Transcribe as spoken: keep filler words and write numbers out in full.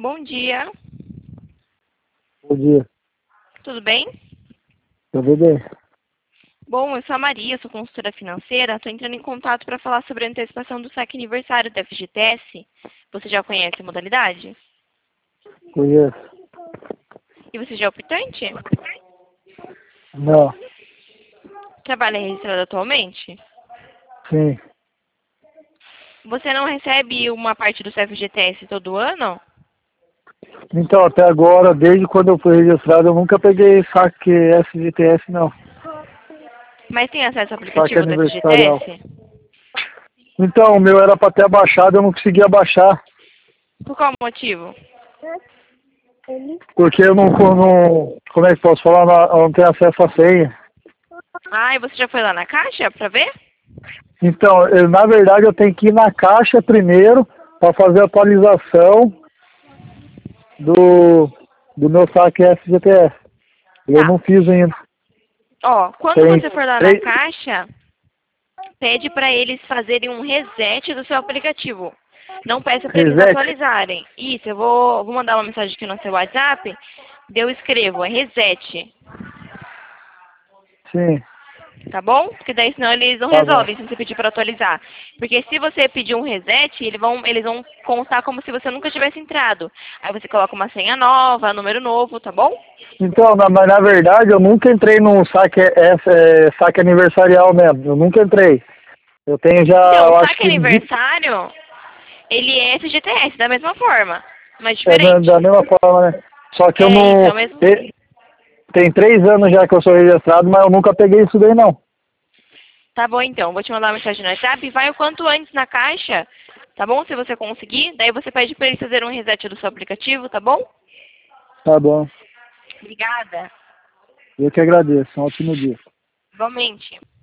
Bom dia, Bom dia. tudo bem? Tudo bem? Bom, eu sou a Maria, sou consultora financeira. Estou entrando em contato para falar sobre a antecipação do saque aniversário da F G T S. Você já conhece a modalidade? Conheço. E você já é optante? Não. Trabalha registrado atualmente? Sim. Você não recebe uma parte do seu F G T S todo ano? Então, até agora, desde quando eu fui registrado, eu nunca peguei saque F G T S, não. Mas tem acesso ao Saque aplicativo do aniversarial. F G T S? Então, o meu era para ter baixado, eu não conseguia baixar. Por qual motivo? Porque eu não, não como é que posso falar, não, eu não tenho acesso à senha. Ah, e você já foi lá na caixa para ver? Então, eu, na verdade, eu tenho que ir na caixa primeiro para fazer a atualização do, do meu saque F G T S. Eu Tá. não fiz ainda. Ó, quando Tem você for lá na três... caixa, pede para eles fazerem um reset do seu aplicativo. Não peça para eles Reset? atualizarem. Isso, eu vou, vou mandar uma mensagem aqui no seu WhatsApp. daí eu escrevo, é reset. Sim, Tá bom? Porque daí senão eles não tá bom. resolvem se você pedir para atualizar. Porque se você pedir um reset, eles vão, eles vão constar como se você nunca tivesse entrado. Aí você coloca uma senha nova, número novo, tá bom? Então, na, mas na verdade, eu nunca entrei num saque, essa, é, saque aniversarial mesmo. Eu nunca entrei. Eu tenho já, Então, o eu acho saque que vi- aniversário, ele é F G T S, da mesma forma, mas é da, diferente. da mesma forma, né? Só que eu É isso, é não. o mesmo. te- Tem três anos já que eu sou registrado, mas eu nunca peguei isso daí, não. Tá bom, então. Vou te mandar uma mensagem no WhatsApp. Vai o quanto antes na caixa, tá bom? Se você conseguir. Daí você pede para eles fazerem um reset do seu aplicativo, tá bom? Tá bom. Obrigada. Eu que agradeço. Um ótimo dia. Igualmente.